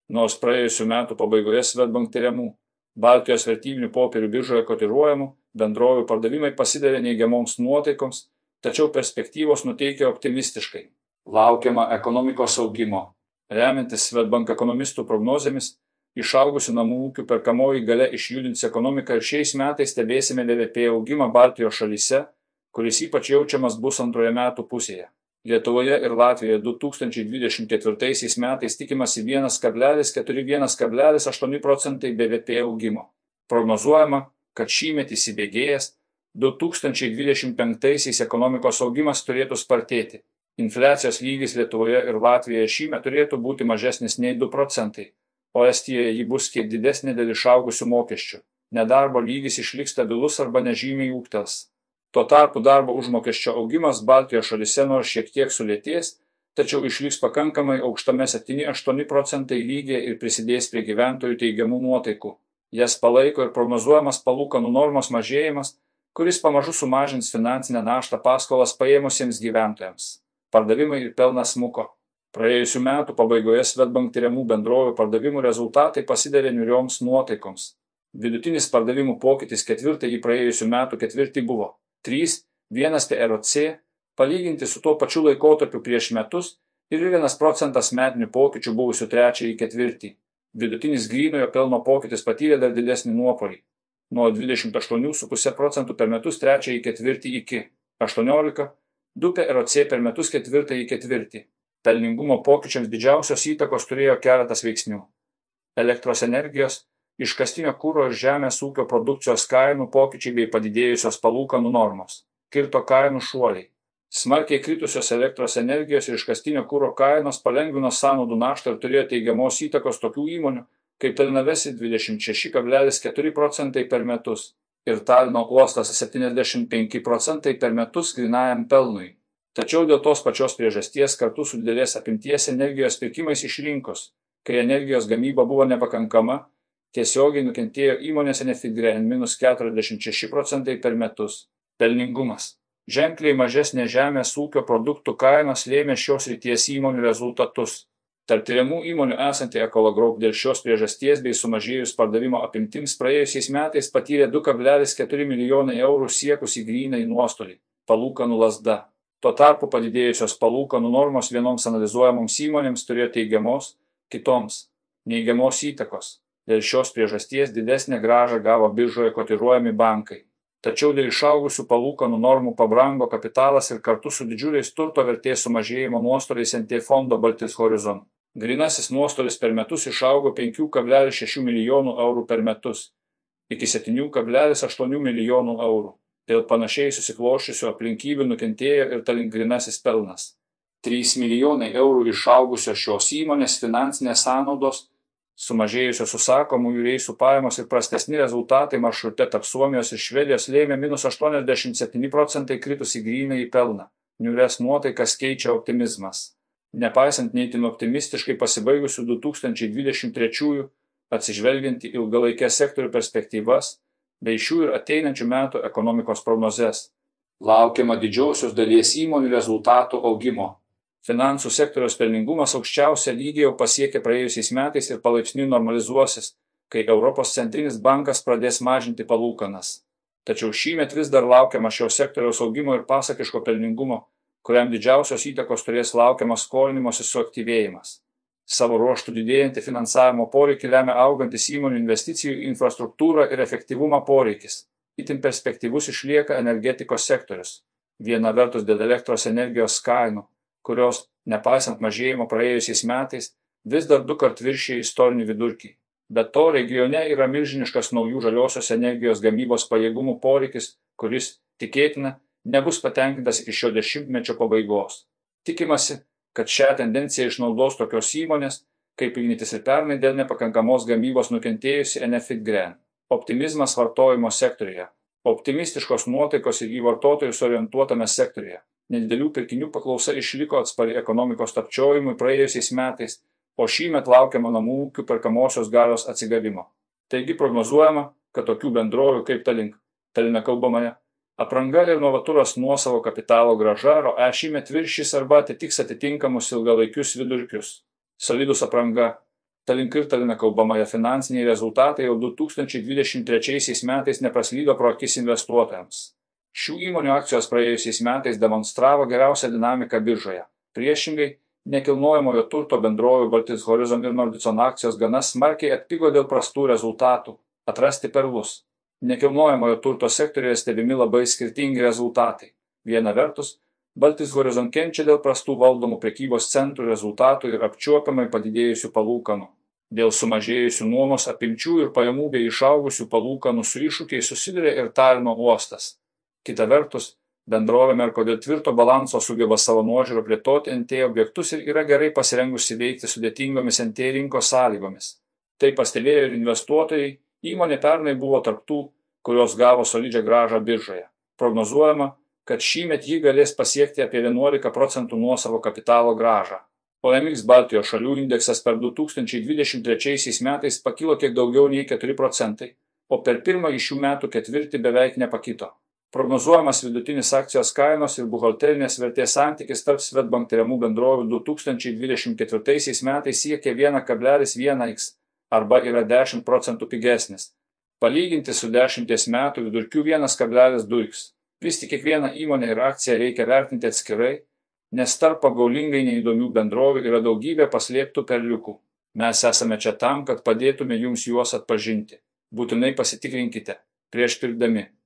Nors praėjusių metų pabaigoje Swedbank tiriamų Baltijos vertybinių popierių biržoje kotiruojamų bendrovių pardavimai pasidavė neigiamoms nuotaikoms, tačiau perspektyvos nuteikia optimistiškai. Laukiama ekonomikos augimo. Remiantis Swedbank ekonomistų prognozėmis, išaugusių namų ūkių perkamoji galia išjudins ekonomiką ir šiais metais stebėsime BVP augimą Baltijos šalyse, kuris ypač jaučiamas bus antroje metų pusėje. Lietuvoje ir Latvijoje 2024 metais tikimasi 1,4–1,8% BVP augimo. Prognozuojama, kad šįmet įsibėgėjęs 2025 ekonomikos augimas turėtų spartėti. Infliacijos lygis Lietuvoje ir Latvijoje šįmet turėtų būti mažesnis nei 2%, o Estijoje ji bus kiek didesnė dėl išaugusių mokesčių. Nedarbo lygis išliks stabilus arba nežymiai ūgtels. Tuo tarpu darbo užmokesčio augimas Baltijos šalyse nors šiek tiek sulėtės, tačiau išliks pakankamai aukštame 7–8% lygyje ir prisidės prie gyventojų teigiamų nuotaikų. Jas palaiko ir prognozuojamas palūkanų normos mažėjimas, kuris pamažu sumažins finansinę naštą paskolas paėmusiems gyventojams. Pardavimai ir pelnas smuko. Praėjusių metų pabaigoje Swedbank tiriamų bendrovių pardavimų rezultatai pasidavė niūrioms nuotaikoms. Vidutinis pardavimų pokytis ketvirtąjį praėjusių metų ketvirtį buvo 3,1 TROC, palyginti su tuo pačiu laikotarpiu prieš metus ir 1% metinių pokyčių buvusių trečiąjį ketvirtį. Vidutinis grynojo pelno pokytis patyrė dar didesnį nuopuolį. Nuo 28,5% per metus trečiąjį ketvirtį iki 18,2 TROC per metus ketvirtąjį ketvirtį. Pelningumo pokyčiams didžiausios įtakos turėjo keletas veiksnių. Elektros energijos, iškastinio kuro ir žemės ūkio produkcijos kainų pokyčiai bei padidėjusios palūkanų normos. Kirto kainų šuoliai. Smarkiai kritusios elektros energijos ir iškastinio kuro kainos palengvino sąnaudų naštą ir turėjo teigiamos įtakos tokių įmonių, kaip Tallinavesi 26,4% per metus ir Talino uostas 75% per metus grynajam pelnui. Tačiau dėl tos pačios priežasties kartu su didelės apimties energijos pirkimais iš rinkos, kai energijos gamyba buvo nepakankama, tiesiogiai nukentėjo įmonės Enefitgreen -46% per metus. Pelningumas. Ženkliai mažesnė žemės ūkio produktų kainos lėmė šios srities įmonių rezultatus. Tarp tiriamų įmonių esanti Ekologroup dėl šios priežasties bei sumažėjus pardavimo apimtims praėjusiais metais patyrė 2,4 milijonai eurų siekusį grynąjį nuostolį. Palūkanų lazda. Tuo tarpu padidėjusios palūkanų normos vienoms analizuojamoms įmonėms turėjo teigiamos, kitoms neigiamos įtakos. Dėl šios priežasties didesnę grąžą gavo biržoje kotiruojami bankai. Tačiau dėl išaugusių palūkanų normų pabrango kapitalas ir kartu su didžiuliais turto vertės sumažėjimo nuostoliais NT fondo Baltic Horizon. Grynasis nuostolis per metus išaugo 5,6 milijonų eurų per metus iki 7,8 milijonų eurų. Dėl panašiai susikloščiusių aplinkybių nukentėjo ir Tallink grynasis pelnas. 3 milijonai eurų išaugusios šios įmonės finansinės sąnaudos, sumažėjusios užsakomųjų reisų pajamos ir prastesni rezultatai maršrute tarp Suomijos ir Švedijos lėmė -87% kritusį grynąjį pelną. Niūrias nuotaikas keičia optimizmas. Nepaisant neįtin optimistiškai pasibaigusių 2023, atsižvelgiant į ilgalaikės sektorių perspektyvas bei šių ir ateinančių metų ekonomikos prognozes, laukiama didžiosios dalies įmonių rezultatų augimo. Finansų sektoriaus pelningumas aukščiausią lygį jau pasiekė praėjusiais metais ir palaipsniui normalizuosis, kai Europos centrinis bankas pradės mažinti palūkanas. Tačiau šįmet vis dar laukiama šio sektoriaus augimo ir pasakiško pelningumo, kuriam didžiausios įtakos turės laukiamas skolinimosi suaktyvėjimas. Savo ruožtų didėjantį finansavimo poreikį lemia augantis įmonių investicijų į infrastruktūrą ir efektyvumą poreikis. Itin perspektyvus išlieka energetikos sektorius. Viena vertus dėl elektros energijos kainų, kurios, nepaisant mažėjimo praėjusiais metais, vis dar 2 kart viršija istorinį vidurkį. Be to, regione yra milžiniškas naujų žaliosios energijos gamybos pajėgumų poreikis, kuris, tikėtina, nebus patenkintas iki šio dešimtmečio pabaigos. Tikimasi, kad šią tendenciją išnaudos tokios įmonės, kaip Ignitis ir pernai dėl nepakankamos gamybos nukentėjusi Enefitgreen. Optimizmas vartojimo sektoriuje. Optimistiškos nuotaikos ir į vartotojus orientuotame sektoriuje. Nedidelių pirkinių paklausa išliko atspari ekonomikos trapčiojimui praėjusiais metais, o šįmet laukiama namų ūkių perkamosios galios atsigavimo. Taigi prognozuojama, kad tokių bendrovių kaip Tallink, Talline kalbamoje, apranga ir novaturos nuosavo kapitalo grąža ROE šįmet viršys arba atitiks atitinkamus ilgalaikius vidurkius. Solidus apranga, Talin kirtalina kalbamoje finansiniai rezultatai jau 2023 metais nepraslydo pro akis investuotojams. Šių įmonių akcijos praėjusiais metais demonstravo geriausią dinamiką biržoje. Priešingai, nekilnojamojo turto bendrovių Baltic Horizon ir Nordicon akcijos gana smarkiai atpigo dėl prastų rezultatų. Atrasti perlus. Nekilnojamojo turto sektoriuje stebimi labai skirtingi rezultatai. Viena vertus, Baltic Horizon kenčia dėl prastų valdomų prekybos centrų rezultatų ir apčiuopiamai padidėjusių palūkanų. Dėl sumažėjusių nuomos apimčių ir pajamų bei išaugusių palūkanų su iššūkiai susiduria ir Talino uostas. Kita vertus, bendrovė Merko dėl tvirto balanso sugeba savo nuožiūro plėtoti NT objektus ir yra gerai pasirengusi veikti sudėtingomis NT rinkos sąlygomis. Tai pastebėjo ir investuotojai, įmonė pernai buvo tarp tų, kurios gavo solidžią grąžą biržoje. Prognozuojama, kad šįmet ji galės pasiekti apie 11% nuosavo kapitalo grąžą. OMX Baltijos šalių indeksas per 2023 metais pakilo kiek daugiau nei 4%, o per pirmąjį šių metų ketvirtį beveik nepakito. Prognozuojamas vidutinis akcijos kainos ir buhalterinės vertės santykis tarp Swedbank tiriamų bendrovių 2024 metais siekia 1,1x arba yra 10% pigesnis. Palyginti su 10 metų vidurkiu 1,2x. Vis tik kiekvieną įmonę ir akciją reikia vertinti atskirai, nes tarp apgaulingai neįdomių bendrovių yra daugybė paslėptų perliukų. Mes esame čia tam, kad padėtume jums juos atpažinti. Būtinai pasitikrinkite prieš pirkdami.